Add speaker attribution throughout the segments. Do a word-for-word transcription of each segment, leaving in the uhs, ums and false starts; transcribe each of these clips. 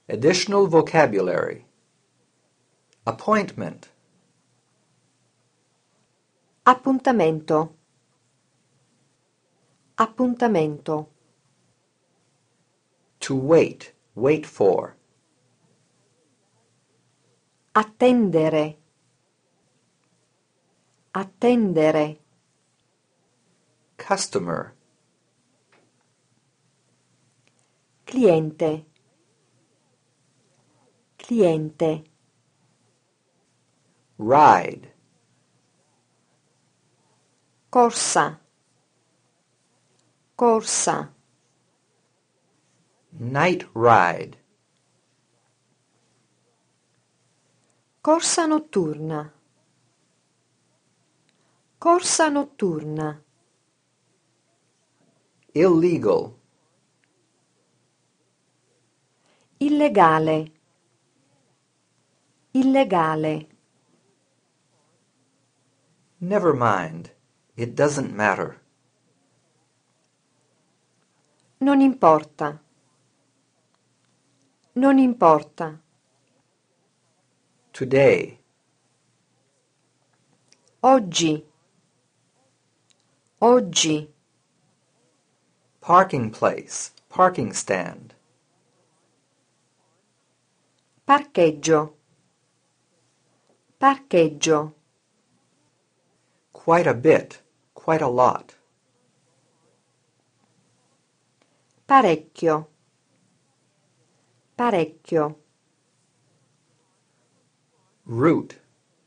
Speaker 1: Additional vocabulary. Appointment.
Speaker 2: Appuntamento. Appuntamento.
Speaker 1: To wait, wait for.
Speaker 2: Attendere. Attendere.
Speaker 1: Customer.
Speaker 2: Cliente. Cliente.
Speaker 1: Ride.
Speaker 2: Corsa. Corsa.
Speaker 1: Night ride.
Speaker 2: Corsa notturna. Corsa notturna.
Speaker 1: Illegal.
Speaker 2: Illegale. Illegale.
Speaker 1: Never mind. It doesn't matter.
Speaker 2: Non importa. Non importa.
Speaker 1: Today.
Speaker 2: Oggi. Oggi.
Speaker 1: Parking place. Parking stand.
Speaker 2: Parcheggio. Parcheggio.
Speaker 1: Quite a bit. Quite a lot.
Speaker 2: Parecchio. Parecchio.
Speaker 1: Route.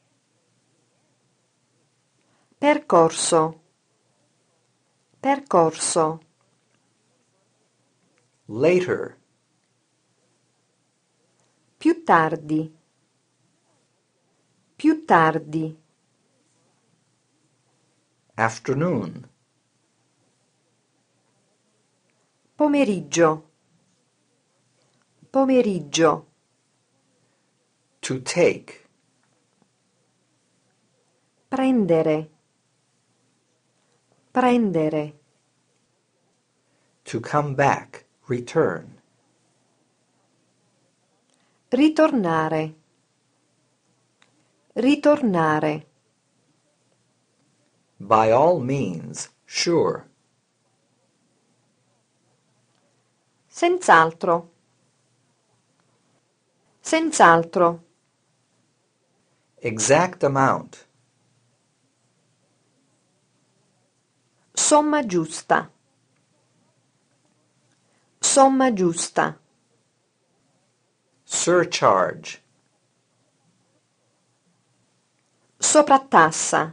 Speaker 2: Percorso. Percorso.
Speaker 1: Later.
Speaker 2: Più tardi. Più tardi.
Speaker 1: Afternoon.
Speaker 2: Pomeriggio. Pomeriggio.
Speaker 1: To take.
Speaker 2: Prendere. Prendere.
Speaker 1: To come back. Return.
Speaker 2: Ritornare. Ritornare.
Speaker 1: By all means. Sure.
Speaker 2: Senz'altro. Senz'altro.
Speaker 1: Exact amount.
Speaker 2: Somma giusta. Somma giusta.
Speaker 1: Surcharge.
Speaker 2: Soprattassa.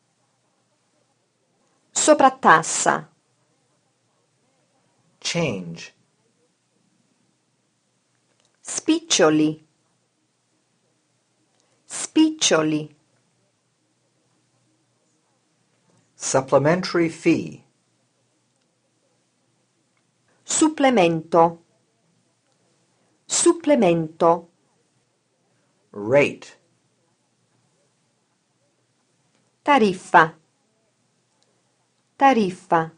Speaker 2: Soprattassa.
Speaker 1: Change.
Speaker 2: Spiccioli. Spiccioli.
Speaker 1: Supplementary fee.
Speaker 2: Supplemento. Supplemento.
Speaker 1: Rate.
Speaker 2: Tariffa. Tariffa.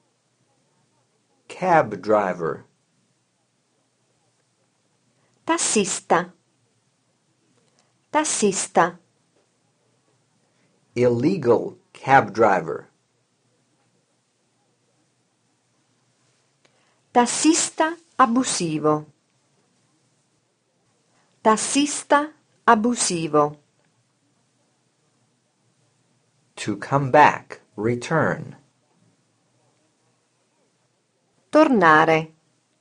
Speaker 1: Cab driver.
Speaker 2: Tassista. Tassista.
Speaker 1: Illegal cab driver.
Speaker 2: Tassista abusivo. Tassista abusivo.
Speaker 1: To come back. Return.
Speaker 2: Tornare.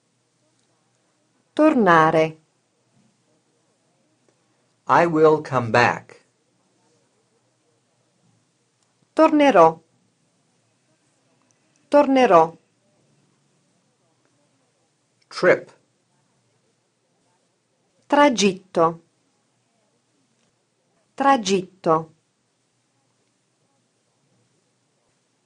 Speaker 2: Tornare.
Speaker 1: I will come back.
Speaker 2: Tornerò. Tornerò.
Speaker 1: Trip.
Speaker 2: Tragitto. Tragitto.